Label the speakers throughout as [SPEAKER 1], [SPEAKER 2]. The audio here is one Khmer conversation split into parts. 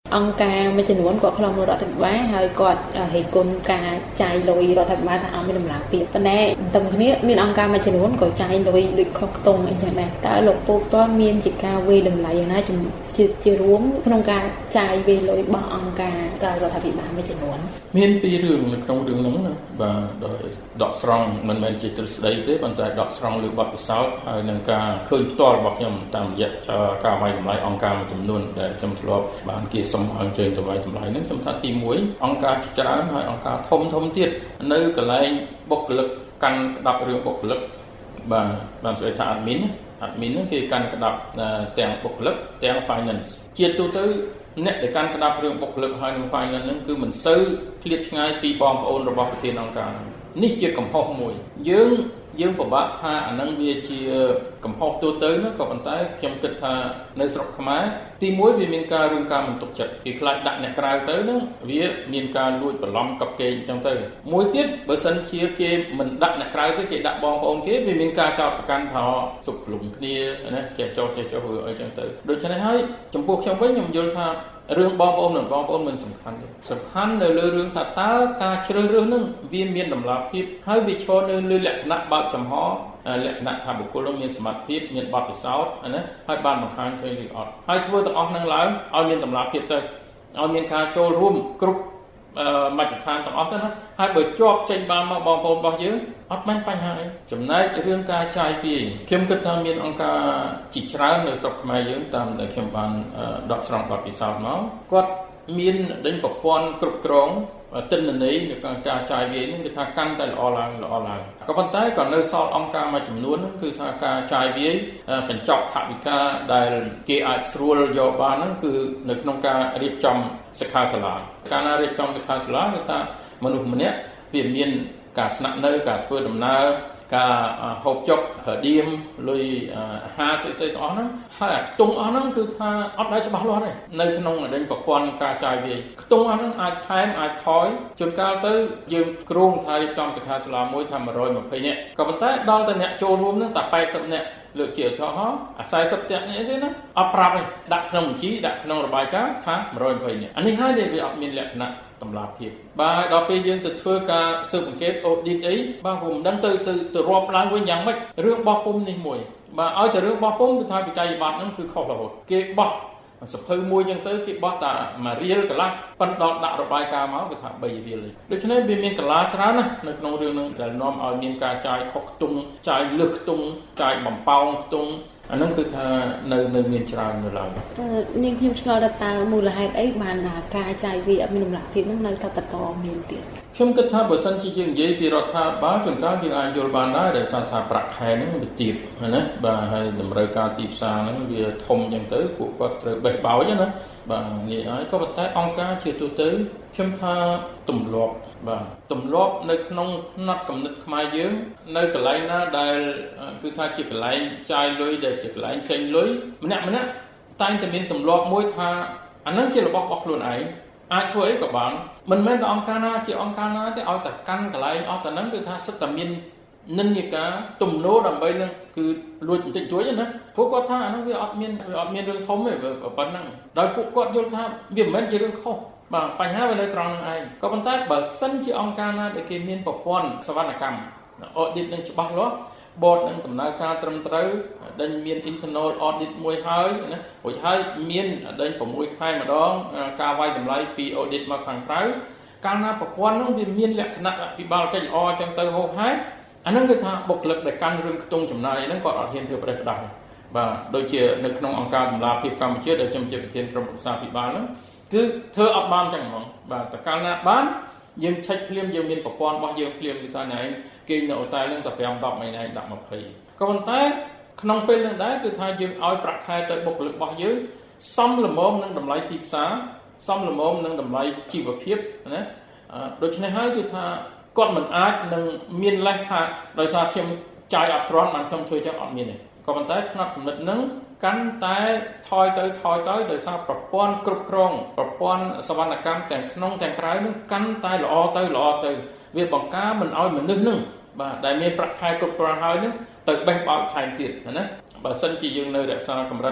[SPEAKER 1] អង្គការមួយចំនួនគាត់ខ្លងរដ្ឋាភិបាលហើយគាត់ហេតុគុណការចាយលុយរដ្ឋាភិបាលថាអត់មានដំណាលភាពប៉ុន្តែតែគ្នាមានអង្គការមួយចំនួនក៏ចាយលុយដូចខុសខ្ទង់អីចឹងដែរតើលោកពូតើមានជាការវេតម្លៃយ៉ាងណាជារួមក្នុងការចាយវេលុយរបស់អង្គការរដ្ឋាភិបាលមួយចំនួន
[SPEAKER 2] មានពីររឿងនៅក្នុងរឿងហ្នឹងណាបាទដោយដកស្រង់មិនមែនជាទ្រឹស្ដីទេប៉ុន្តែដកស្រង់លើបទពិសោធន៍ហើយនឹងការឃើញផ្ទាល់របស់ខ្ញុំតាមរយៈការវាយតម្លៃអង្គការមួយចំនួនដែលខ្ញុំធ្លាប់បានគេសុំអញ្ជើញទៅវាយតម្លៃហ្នឹងខ្ញុំថាទី1អង្គការច្រើនហើយអង្គការធំទៀតនៅកន្លែងបុគ្គលិកកាន់ក្តាប់រឿងបុគ្គលិកបានស្ដីថាadmin ហ្នឹងគេកាន់ក្តាប់ទាំងបុគ្គលិកទាំង finance ជាទូទៅអ្នកដែលកាន់ក្តាប់រឿងបុគ្គលិកហើយនឹង finance ហ្នឹងគឺមិនសូវឃ្លាតឆ្ងាយពីបងប្អូនរបស់ប្រធានអង្គការនេះជាកំហុសមួយយើងពិបាកថាអានឹងវាជាកំហុសទូទៅណាក៏ប៉ុន្តែខ្ញុំគិតថានៅស្រុកខ្មែរទី1វាមានការរឿងការមិនទុកចិត្តគេខ្លាចដាក់អ្នកក្រៅទៅហ្នឹងវាមានការលួចបន្លំកັບគេអញ្ចឹងទៅមួយទៀតបើសិនជាគេមិនដាក់អ្នកក្រៅទេគេដាក់បងប្អូនគេវាមានការចោទប្រកាន់ថាសុខលំគ្នាណាចេះចោទធ្វើអីចឹងទៅដូច្នេះហើយចំពោះខ្ញុំវិញខ្ញុំយល់ថារឿងបងប្អូននិងបងប្អូនមិនសំខាន់ទេសំខាន់នៅលើរឿងថាតើការជ្រើសរើសនឹងវាមានតម្លាភាពហើយវាឈរនៅលើលក្ខណៈបើកចំហលក្ខណៈថាបុគ្គលនោះមានសមត្ថភាពមានបទពិសោធន៍ណាហើយបានបង្ហាញឃើញឬអត់ហើយធ្វើទាំងអស់នឹងឡើងឲ្យមានតម្លាភាពទៅឲ្យមានការចូលរួមគ្រប់មជ្ឈដ្ឋានទាំងអស់ទៅណាហើយបើជាប់ចេញបានមកបងប្អូនរបស់យើងអត់មានបញ្ហាអីចំណែករឿងការចាយវាយខ្ញុំគិតថាមានអង្គការជាច្រើននៅស្រុកខ្មែរយើងតាមដែលខ្ញុំបានដកស្រង់បទពិសោធន៍មកគាត់មានដេញប្រព័ន្ធគ្រប់គ្រងទិន្នន័យនៃការចាយវាយនេះគឺថាកាន់តែល្អឡើងក៏ប៉ុន្តែក៏នៅសល់អង្គការមួយចំនួនគឺថាការចាយវាយបញ្ចប់ថវិកាដែលគេអាចស្រួលយកបានហ្នឹងគឺនៅក្នុងការរៀបចំសិក្ខាសាលាការណារៀបចំសិក្ខាសាលាគឺថាមនុស្សម្នាក់វាមានការស្នាក់នៅការធ្វើដំណើរការហូបចុកប្រឌៀមលុយអាហារផ្សេងៗទាំងអស់ហ្នឹងហើយអាខ្ទង់អស់ហ្នឹងគឺថាអត់ដែលច្បាស់លាស់ទេនៅក្នុងដេញប្រព័ន្ធការចាយវាយខ្ទង់អស់ហ្នឹងអាចថែមអាចថយជួនកាលទៅយើងគ្រោងថារៀបចំសិក្ខាសាលាមួយថា120នាក់ក៏ប៉ុន្តែដល់តែអ្នកចូលរួមហ្នឹងតែ80នាក់លើកជាឧទាហរណ៍អា40នាក់នេះទេណាអត់ប្រាប់ទេដាក់ក្នុងបញ្ជីដាក់ក្នុងរបាយការណ៍ថា120នាក់អានេះហើយដែលវាអត់មានលក្ខណៈតម្លាភាពបាទដល់ពេលយើងទៅធ្វើការស៊ើបអង្កេត audit អីបាទผมមិនដឹងទៅរាប់ឡើងវិញយ៉ាងម៉េចរឿងបោះពុម្ពនេះមួយបាទឲ្យតែរឿងបោះពុម្ពគឺថាវិក័យប័ត្រហ្នឹងគឺខុសរហូតគេបោះសភៅមួយចឹងទៅគេបោះតែ1រៀលកន្លះប៉ុន្តែដល់ដាក់របាយការណ៍មកគឺថា3រៀលដូច្នេះវាមានកន្លះច្រើនណាស់នៅក្នុងរឿងហ្នឹងដែលនាំឲ្យមានការចាយខុសខ្ទង់ចាយលើសខ្ទង់ចាយបំប៉ោងខ្ទង់អាហ្នឹងគឺថានៅមានច្រើននៅឡើយ
[SPEAKER 1] នាងខ្ញុំឆ្ងល់តើមូលហេតុអីបានការចាយវាអត់មានតម្លាភាពហ្នឹងនៅតែបន្តមានទៀត
[SPEAKER 2] ខ្ញុំគិតថាបើសិនជាយើងនិយាយពីរដ្ឋាភិបាលជួនកាលយើងអាចយល់បានដែរដោយសារថាប្រាក់ខែហ្នឹងវាទាបណាបាទហើយតម្រូវការទីផ្សារហ្នឹងវាធំចឹងទៅពួកគាត់ត្រូវបេះបោចណាបាទនេះហើយក៏ប៉ុន្តែអង្គការជាទូទៅខ្ញុំថាទម្លាប់នៅក្នុងផ្នែកគំនិតខ្មែរយើងនៅកន្លែងណាដែលគឺថាជាកន្លែងចាយលុយដែលជាកន្លែងចេញលុយម្នាក់តែងតែមានទម្លាប់មួយថាអាហ្នឹងជារបស់របស់ខ្លួនឯងអាចធ្វើអីក៏បានមិនមែនតែអង្គការណាជាអង្គការណាទេឲ្យតែកាន់កន្លែងអស់តែហ្នឹងគឺថាសិតតែមាននិន្នាការទំនោរដើម្បីនឹងគឺលួចបន្តិចជួយណាពួកគាត់ថាអាហ្នឹងវាអត់មានរឿងធំទេប៉ុណ្ណឹងដោយពួកគាត់យល់ថាវាមិនមែនជារឿងខុសបាទបញ្ហាវានៅត្រង់ហ្នឹងឯងក៏ប៉ុន្តែបើសិនជាអង្គការណាដែលគេមានប្រព័ន្ធសវនកម្ម audit នឹងច្បាស់លាស់ board នឹងដំណើរការត្រឹមត្រូវដែលមាន internal audit មួយហើយណារួចហើយមានដែល6ខែម្ដងការវាយតម្លៃពី audit មកខាងក្រៅកាលណាប្រព័ន្ធនោះវាមានលក្ខណៈអភិបាលកិច្ចល្អចឹងទៅហូបហេតុអាហ្នឹងគឺថាបុគ្គលិកដែលកាន់រឿងខ្ទង់ចំណាយហ្នឹងគាត់អត់ហ៊ានធ្វើប្រេះផ្ដាស់បាទដូចជានៅក្នុងអង្គការតម្លាភាពកម្ពុជាដែលខ្ញុំជាប្រធានក្រុមប្រឹក្សាអភិបាលហ្នឹងគឺធ្វើអត់បានចឹងហ្មងបាទតើកាលណាបានយើងឆែកភ្លាមយើងមានប្រព័ន្ធរបស់យើងភ្លាមគឺថាណែគេនៅអូតែហ្នឹងតែ5 10ថ្ងៃដាក់20ក៏ប៉ុន្តែក្នុងពេលហ្នឹងដែរគឺថាយើងឲ្យប្រាក់ខែទៅបុគ្គលិករបស់យើងសមល្មមនឹងតម្លៃទីផ្សារសមល្មមនឹងតម្លៃជីវភាពណាដូច្នេះហើយគឺថាគាត់មិនអាចនឹងមានលេសថាដោយសារខ្ញុំចាយអត់គ្រាន់បានខ្ញុំធ្វើចឹងអត់មានទេក៏ប៉ុន្តែផ្នែកគំនិតហ្នឹងកាន់តែថយទៅដោយសារប្រព័ន្ធគ្រប់គ្រងប្រព័ន្ធសវនកម្មទាំងក្នុងទាំងក្រៅហ្នឹងកាន់តែល្អទៅវាបង្ការមិនឲ្យមនុស្សហ្នឹងបាទដែលមានប្រាក់ខែគ្រប់គ្រាន់ហើយហ្នឹងទៅបេះបោចថែមទៀតណាបើសិនជាយើងនៅរក្សាកម្រិត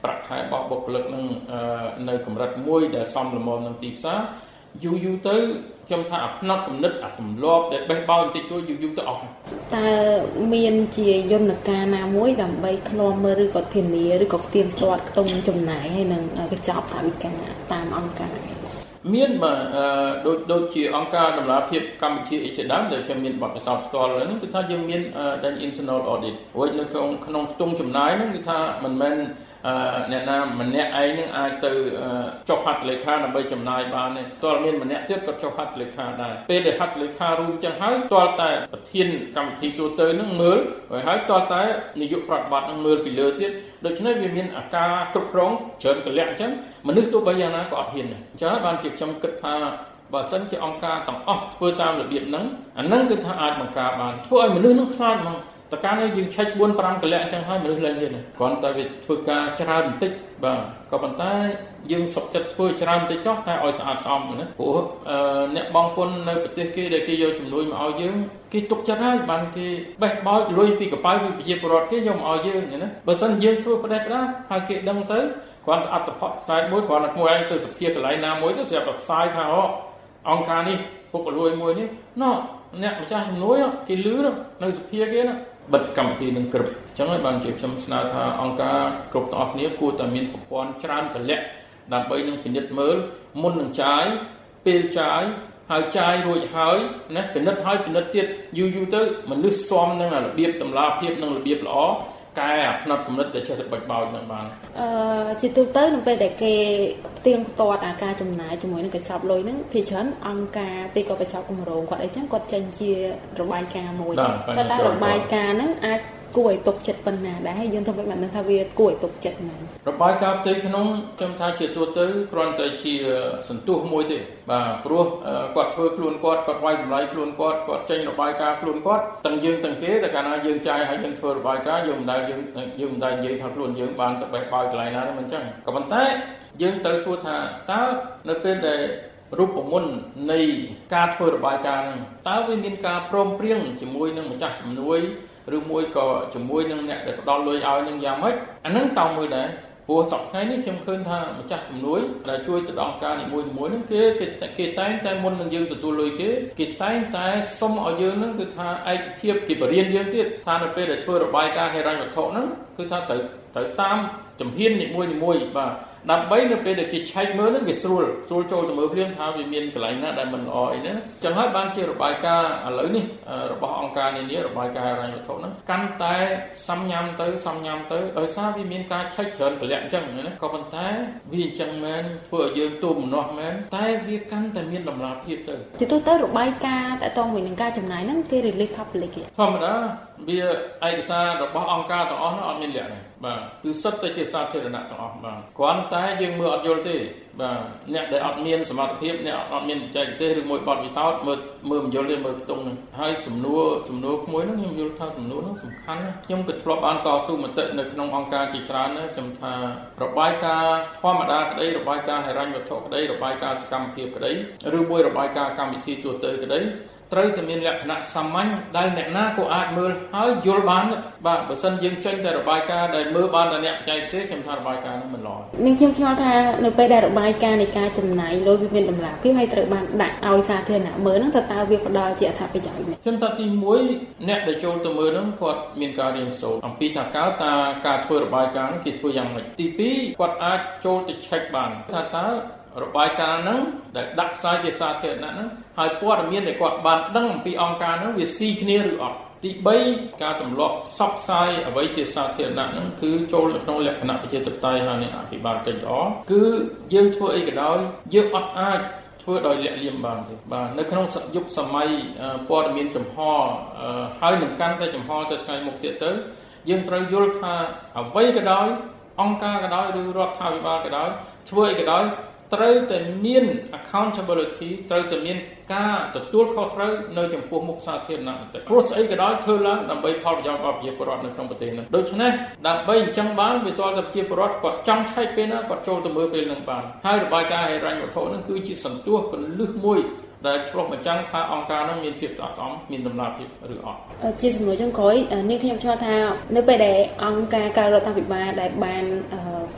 [SPEAKER 2] ប្រាក់ខែរបស់បុគ្គលិកនឹងនៅកម្រិតមួយដែលសមល្មមនឹងទីផ្សារយូរទៅខ្ញុំថាអាផ្នត់គំនិតអាទម្លាប់ដែលបេះបោរបន្តិចតួចយូរទៅអស់
[SPEAKER 1] តើមានជាយន្តការណាមួយដើម្បីឃ្លាំមើលឬក៏ធានាឬក៏ផ្ទៀងផ្ទាត់ខ្ទង់ចំណាយហើយនឹងកញ្ចប់ថវិកាតាមអង្គការ
[SPEAKER 2] មានដូចជាអង្គការដំណាភិបកម្ពុជាជាដើមដែលខ្ញុំមានបទពិសោធន៍ផ្ទាល់ហ្នឹងគឺថាយើងមានដែល internal audit រួចនៅក្នុងខ្ទង់ចំណាយហ្នឹងគឺថាមិនមែនអ្នកណាម្នាក់ឯងនឹងអាចទៅចុះហត្ថលេខាដើម្បីចំណាយបានទេតើមានម្នាក់ទៀតក៏ចុះហត្ថលេខាដែរពេលដែលហត្ថលេខារួមចឹងហើយតើតែប្រធានកម្មវិធីទូទៅនឹងមើលហើយតើតែនាយកប្រតិបត្តិនឹងមើលពីលើទៀតដូច្នេះវាមានអាការគ្រប់គ្រងច្រើនកលៈអញ្ចឹងមនុស្សទោះបីយ៉ាងណាក៏អត់ហ៊ានដែរអញ្ចឹងបានជាខ្ញុំគិតថាបើសិនជាអង្គការទាំងអស់ធ្វើតាមរបៀបហ្នឹងអាហ្នឹងគឺថាអាចបង្ការបានធ្វើឲ្យមនុស្សនឹងខ្លាចហ្មងតើការនេះយើងឆែក 4-5 កលៈអញ្ចឹងហើយមនុស្សឡើងទៀតគ្រាន់តែវាធ្វើការច្រើនបន្តិចបាទក៏ប៉ុន្តែយើងសុខចិត្តធ្វើច្រើនបន្តិចចុះតែឲ្យស្អាតស្អំណាព្រោះអ្នកបងប្អូននៅប្រទេសគេដែលគេយកជំនួយមកឲ្យយើងគេទុកចិត្តហើយបានគេបេះបោចលុយពីកប៉ៅពីប្រជាពលរដ្ឋគេយកមកឲ្យយើងណាបើសិនយើងធ្វើផ្ដេសផ្ដាសហើយគេដឹងទៅគ្រាន់តែអត្តផលផ្សាយមួយគ្រាន់តែមួយឯងទៅសភាកន្លែងណាមួយទៅស្រាប់តែផ្សាយថាអង្គការនេះពុករលួយមួយនេះណោះអ្នកម្ចាស់ជំនួយគេលឺនៅសភាគេណាបិទកម្មវិធីនឹងគ្រប់អញ្ចឹងហើយបានជាខ្ញុំស្នើថាអង្គការគ្រប់ទាំងអស់គ្នាគួរតែមានប្រព័ន្ធច្រើនកលៈដើម្បីនឹងពិនិត្យមើលមុននឹងចាយពេលចាយហើយចាយរួចហើយណាពិនិត្យហើយពិនិត្យទៀតយូរទៅមនុស្សស៊ាំនឹងរបៀបតម្លាភាពនិងរបៀបល្អកែអាផ្នត់គំនិតដែលចេះតែបិទបោចនឹងបាន
[SPEAKER 1] ជាទូទៅនៅពេលដែលគេផ្ទៀងផ្ទាត់អាការចំណាយជាមួយនឹងកញ្ចប់លុយហ្នឹងភាគច្រើនអង្គការពេលក៏កញ្ចប់គម្រោងគាត់អីចឹងគាត់ចេញជារបាយការណ៍មួយតែរបាយការណ៍ហ្នឹងអាចគួរឲ្យទុកចិត្តប៉ុណ្ណាដែរហើយយើងធ្វើមិនដឹងថាវាគួរឲ្យទុកចិត្តណាស់
[SPEAKER 2] របាយការណ៍ផ្ទៃក្នុងខ្ញុំថាជាទូទៅគ្រាន់តែជាសន្ទុះមួយទេបាទព្រោះគាត់ធ្វើខ្លួនគាត់វាយតម្លៃខ្លួនគាត់ចេញរបាយការណ៍ខ្លួនគាត់ទាំងយើងទាំងគេតែកាលណាយើងចាយហើយយើងធ្វើរបាយការណ៍យើងមិនដែលនិយាយថាខ្លួនយើងបានទៅបេះបោចកន្លែងណាទេមិនអញ្ចឹងក៏ប៉ុន្តែយើងត្រូវសួរថាតើនៅពេលដែលរូបមន្តនៃការធ្វើរបាយការណ៍ហ្នឹងតើវាមានការព្រមព្រៀងជាមួយនឹងម្ចាស់ជំនួយឬមួយក៏ជាមួយនឹងអ្នកដែលផ្ដល់លុយឲ្យនឹងយ៉ាងម៉េចអាហ្នឹងតោងមួយដែរព្រោះសប្តាហ៍នេះខ្ញុំឃើញថាម្ចាស់ជំនួយដែលជួយទៅដល់អង្គការនីមួយៗហ្នឹងគេតែងតែមុននឹងយើងទទួលលុយគេតែងតែសុំឲ្យយើងហ្នឹងគឺថាឯកភាពគេបរៀនយើងទៀតថានៅពេលដែលធ្វើរបាយការណ៍ហិរញ្ញវត្ថុហ្នឹងគឺថាត្រូវតាមជំហាននីមួយបាទដើម្បីនៅពេលដែលគេឆែកមើលហ្នឹងវាស្រួលចូលទៅមើលព្រាមថាវាមានកន្លែងណាដែលមិនល្អអីណាចឹងហើយបានជារបាយការណ៍ឥឡូវនេះរបស់អង្គការនានារបាយការណ៍ហិរញ្ញវត្ថុហ្នឹងកាន់តែសំញ៉ាំទៅដោយសារវាមានការឆែកច្រើនកលៈអញ្ចឹងណាក៏ប៉ុន្តែវាអញ្ចឹងមែនធ្វើឲ្យយើងទូមនោះមែនតែវាកាន់តែមានតម្លាភាពទៅ
[SPEAKER 1] ជាទូទៅរបាយការណ៍តទៅមួយនឹងការចំណាយហ្នឹងគេ release public
[SPEAKER 2] ធម្មតាវាឯកសាររបស់អង្គការទាំងអស់ហ្នឹងអត់មានលក្ខណៈបាទគឺសិតតែជាសាធារណៈទាំងអស់បាទគ្រាន់តែយើងមើលអត់យល់ទេបាទអ្នកដែលអត់មានសមត្ថភាពអ្នកអត់មានបច្ចេកទេសឬមួយបទពិសោធន៍មើលមិនយល់ទេមើលខ្ទង់ហ្នឹងហើយសំណួរក្មួយហ្នឹងខ្ញុំយល់ថាសំណួរហ្នឹងសំខាន់ណាខ្ញុំក៏ធ្លាប់បានតស៊ូមតិនៅក្នុងអង្គការជាច្រើនណាខ្ញុំថារបាយការណ៍ធម្មតាក្តីរបាយការណ៍ហិរញ្ញវត្ថុក្តីរបាយការណ៍សកម្មភាពក្តីឬមួយរបាយការណ៍កម្មវិធីទូទៅក្តីត្រូវតែមានលក្ខណៈសាមញ្ញដែលអ្នកណាក៏អាចមើលហើយយល់បានបាទបើសិនយើងចេញតែរបាយការណ៍ដែលមើលបានតែអ្នកបច្ចេកទេសខ្ញុំថារបាយការណ៍នោះមិនល្អ
[SPEAKER 1] នឹងខ្ញុំឆ្ងល់ថានៅពេលដែលរបាយការណ៍នៃការចំណាយលុយវាមានតម្លាភាពហើយត្រូវបានដាក់ឲ្យសាធារណៈមើលហ្នឹងតើវាផ្ដល់ជាអត្ថប្រយោជន៍
[SPEAKER 2] ខ្ញុំថាទី1អ្នកដែលចូលទៅមើលហ្នឹងគាត់មានការរៀនសូត្រអំពីថាការធ្វើរបាយការណ៍ហ្នឹងគេធ្វើយ៉ាងម៉េចទី2គាត់អាចចូលទៅ check បានថាតើរបាយការណ៍ហ្នឹងដែលដាក់ផ្សាយជាសាធារណៈហ្នឹងហើយព័ត៌មានដែលគាត់បានដឹងអំពីអង្គការហ្នឹងវាស៊ីគ្នាឬអត់ទី3ការទម្លាប់ផ្សព្វផ្សាយអ្វីជាសាធារណៈហ្នឹងគឺចូលនៅក្នុងលក្ខណៈប្រជាធិបតេយ្យហើយនឹងអភិបាលកិច្ចល្អគឺយើងធ្វើអីក៏ដោយយើងអត់អាចធ្វើដោយលាក់លៀមបានទេបាទនៅក្នុងយុគសម័យព័ត៌មានចំហហើយនឹងកាន់តែចំហទៅថ្ងៃមុខទៀតទៅយើងត្រូវយល់ថាអ្វីក៏ដោយអង្គការក៏ដោយឬរដ្ឋាភិបាលក៏ដោយធ្វើអីក៏ដោយត្រូវតែមាន accountability ត្រូវតែមានការទទួលខុសត្រូវនៅចំពោះមុខសាធារណៈបន្តិចព្រោះស្អីក៏ដោយធ្វើឡើងដើម្បីផលប្រយោជន៍របស់ប្រជាពលរដ្ឋនៅក្នុងប្រទេសនេះដូច្នេះដើម្បីអញ្ចឹងបានវាទាល់តែប្រជាពលរដ្ឋគាត់ចង់ឆែកពេលណាគាត់ចូលទៅមើលពេលហ្នឹងបានហើយរបាយការណ៍ហិរញ្ញវត្ថុហ្នឹងគឺជាសន្ទុះគន្លឹះមួយដែលឆ្លុះបញ្ចាំងថាអង្គការនោះមានភាពស្អាតស្អំមានតម្លាភាពឬអត់
[SPEAKER 1] ជាសំណួរចុងក្រោយនេះខ្ញុំឆ្លងថានៅពេលដែលអង្គការរដ្ឋាភិបាលដែលបាន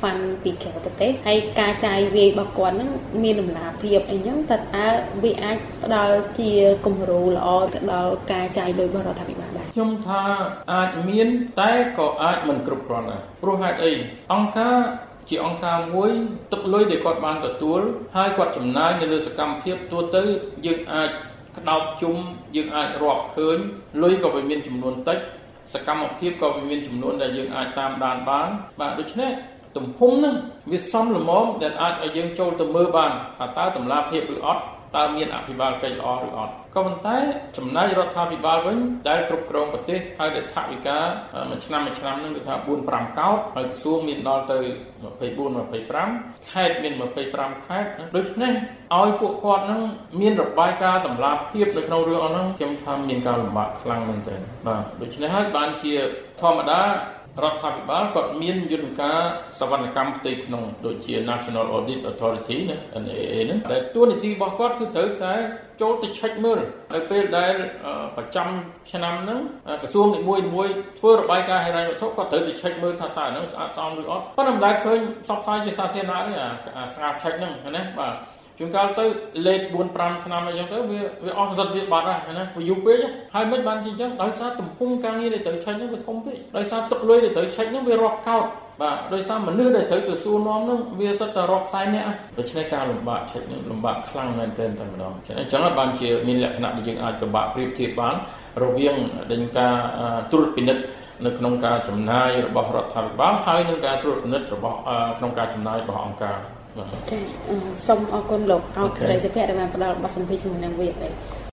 [SPEAKER 1] ខ្វាន់ពីក្រៅប្រទេសហើយការចាយវាយរបស់គាត់ហ្នឹងមានដំណាភាពអីចឹងតើវាអាចផ្ដល់ជាគំរូល្អទៅដល់ការចាយលុយរបស់រដ្ឋាភិបាលដែរ
[SPEAKER 2] ខ្ញុំថាអាចមានតែក៏អាចមិនគ្រប់គ្រាន់ដែរព្រោះហេតុអីអង្គការជាអង្គការមួយទឹកលុយដែលគាត់បានទទួលហើយគាត់ចំណាយនៅលើសកម្មភាពទូទៅយើងអាចក្តោបជុំយើងអាចរាប់ឃើញលុយក៏វាមានចំនួនតិចសកម្មភាពក៏វាមានចំនួនដែលយើងអាចតាមដានបានបាទដូច្នេះទំហំហ្នឹងវាសមល្មមដែលអាចឲ្យយើងចូលទៅមើលបានថាតើតម្លាភាពឬអត់តើមានអភិបាលកិច្ចល្អឬអត់ក៏ប៉ុន្តែចំណាយរដ្ឋាភិបាលវិញដែលគ្រប់គ្រងប្រទេសហើយដែលថវិកាមួយឆ្នាំហ្នឹងគឺថា 4-5 កោតហើយក្រសួងមានដល់ទៅ24-25ខេត្តមាន25ខេត្តដូច្នេះឲ្យពួកគាត់ហ្នឹងមានរបាយការណ៍តម្លាភាពនៅក្នុងរឿងអស់ហ្នឹងខ្ញុំថាមានការលំបាកខ្លាំងមែនទែនបាទដូច្នេះហើយបានជាធម្មតារដ្ឋាភិបាលគាត់មានយន្តការសវនកម្មផ្ទៃក្នុងដូចជា National Audit Authority ណា NAA ហ្នឹងដែលតួនាទីរបស់គាត់គឺត្រូវតែចូលទៅ check មើលនៅពេលដែលប្រចាំឆ្នាំហ្នឹងក្រសួងនីមួយៗធ្វើរបាយការណ៍ហិរញ្ញវត្ថុគាត់ត្រូវទៅ check មើលថាតើហ្នឹងស្អាតស្អំឬអត់ប៉ុន្តែមិនដែលឃើញផ្សព្វផ្សាយជាសាធារណៈទេការ check ហ្នឹងណាបាទជួនកាលទៅលេខ 4-5 ឆ្នាំអីចឹងទៅវាអស់សិទ្ធិវាបាត់ហើយណាវាយូរពេកហើយមិនបានជាអញ្ចឹងដោយសារទំហំការងារដែលត្រូវឆែកហ្នឹងវាធំពេកដោយសារទឹកលុយដែលត្រូវឆែកហ្នឹងវារាប់កោតបាទដោយសារមនុស្សដែលត្រូវទៅសួរនាំហ្នឹងវាសិតតែរាប់សែននាក់ដូច្នេះការលំបាកឆែកហ្នឹងលំបាកខ្លាំងមែនទែនតែម្ដងអញ្ចឹងហើយបានជាមានលក្ខណៈដែលយើងអាចពិបាកប្រៀបធៀបបានរវាងដេញការត្រួតពិនិត្យនៅក្នុងការចំណាយរបស់រដ្ឋាភិបាលហើយនិងការត្រួតពិនិត្យរបស់ក្នុងការចំណាយរបស់អង្គការ
[SPEAKER 1] ចាសូមអរគុណលោកអោកស្រីសុភ័ក្រដែលបានផ្ដល់បទសម្ភាសន៍ជាមួយនឹង VOA